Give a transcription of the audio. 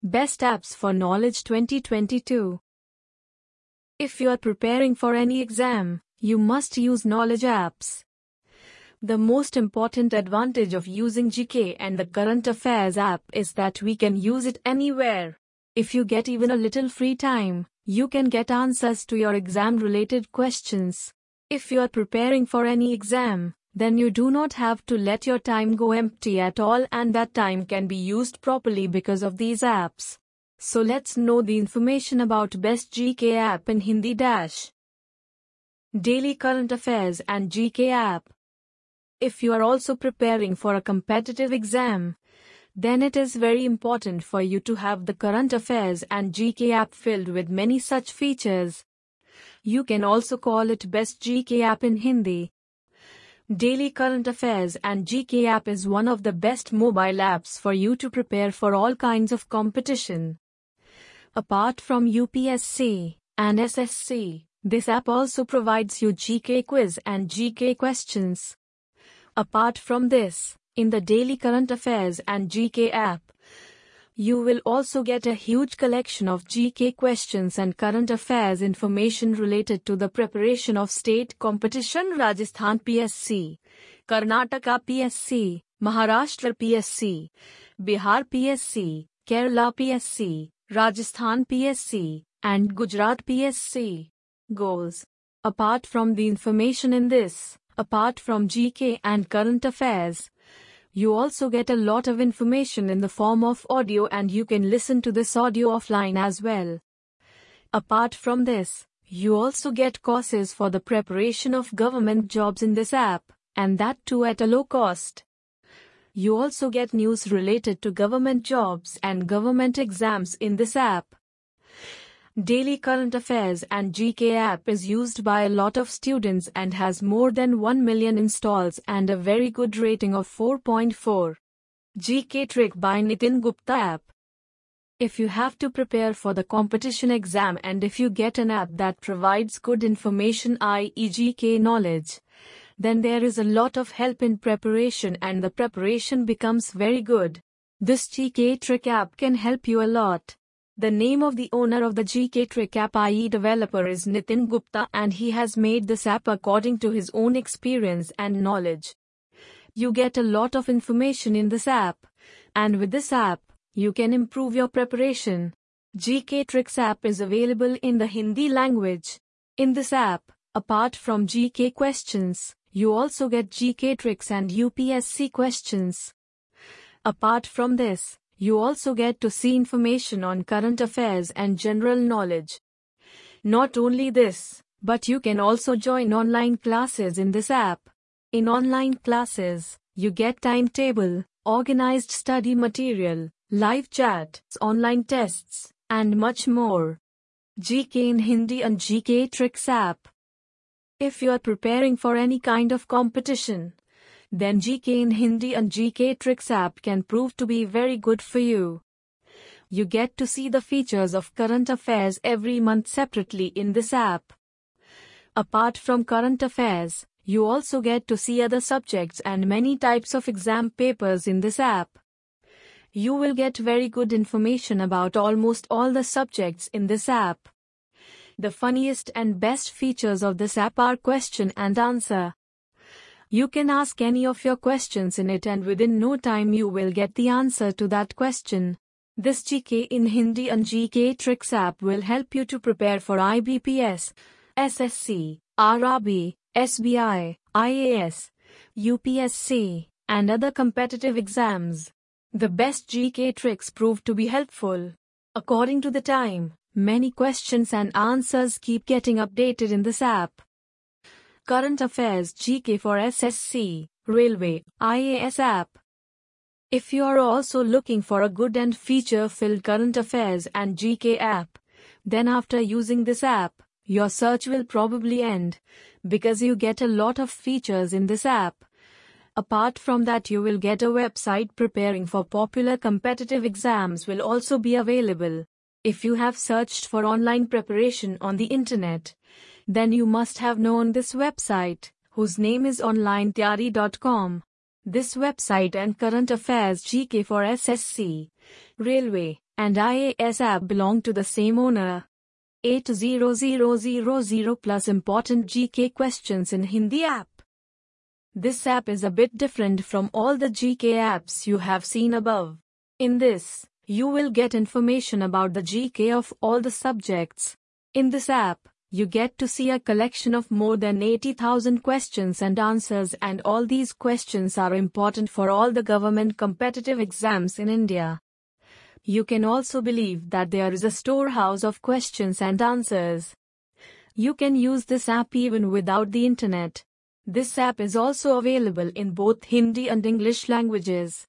Best Apps for Knowledge 2022. If you are preparing for any exam, you must use knowledge apps. The most important advantage of using GK and the Current Affairs app is that we can use it anywhere. If you get even a little free time, you can get answers to your exam-related questions. If you are preparing for any exam, then you do not have to let your time go empty at all, and that time can be used properly because of these apps. So let's know the information about best GK app in Hindi dash. Daily Current Affairs and GK app. If you are also preparing for a competitive exam, then it is very important for you to have the Current Affairs and GK app filled with many such features. You can also call it best GK app in Hindi. Daily Current Affairs and GK app is one of the best mobile apps for you to prepare for all kinds of competition. Apart from UPSC and SSC, this app also provides you GK quiz and GK questions. Apart from this, in the Daily Current Affairs and GK app, you will also get a huge collection of GK questions and current affairs information related to the preparation of state competition: Rajasthan PSC, Karnataka PSC, Maharashtra PSC, Bihar PSC, Kerala PSC, Rajasthan PSC, and Gujarat PSC. Goals. Apart from the information in this, apart from GK and current affairs, you also get a lot of information in the form of audio, and you can listen to this audio offline as well. Apart from this, you also get courses for the preparation of government jobs in this app, and that too at a low cost. You also get news related to government jobs and government exams in this app. Daily Current Affairs and GK app is used by a lot of students and has more than 1 million installs and a very good rating of 4.4. GK Trick by Nitin Gupta app. If you have to prepare for the competition exam and if you get an app that provides good information, i.e. GK knowledge, then there is a lot of help in preparation and the preparation becomes very good. This GK Trick app can help you a lot. The name of the owner of the GK Trick app, i.e. developer, is Nitin Gupta, and he has made this app according to his own experience and knowledge. You get a lot of information in this app, and with this app, you can improve your preparation. GK Tricks app is available in the Hindi language. In this app, apart from GK questions, you also get GK Tricks and UPSC questions. Apart from this, you also get to see information on current affairs and general knowledge. Not only this, but you can also join online classes in this app. In online classes, you get timetable, organized study material, live chat, online tests, and much more. GK in Hindi and GK Tricks app. If you are preparing for any kind of competition, then GK in Hindi and GK Tricks app can prove to be very good for you. You get to see the features of current affairs every month separately in this app. Apart from current affairs, you also get to see other subjects and many types of exam papers in this app. You will get very good information about almost all the subjects in this app. The funniest and best features of this app are question and answer. You can ask any of your questions in it, and within no time you will get the answer to that question. This GK in Hindi and GK Tricks app will help you to prepare for IBPS, SSC, RRB, SBI, IAS, UPSC, and other competitive exams. The best GK Tricks proved to be helpful. According to the time, many questions and answers keep getting updated in this app. Current Affairs GK for SSC, Railway, IAS app. If you are also looking for a good and feature-filled current affairs and GK app, then after using this app, your search will probably end, because you get a lot of features in this app. Apart from that, you will get a website preparing for popular competitive exams will also be available. If you have searched for online preparation on the internet, then you must have known this website, whose name is onlinetyari.com. This website and current affairs GK for SSC, Railway, and IAS app belong to the same owner. 80000 plus important GK questions in Hindi app. This app is a bit different from all the GK apps you have seen above. In this, you will get information about the GK of all the subjects. In this app, you get to see a collection of more than 80,000 questions and answers, and all these questions are important for all the government competitive exams in India. You can also believe that there is a storehouse of questions and answers. You can use this app even without the internet. This app is also available in both Hindi and English languages.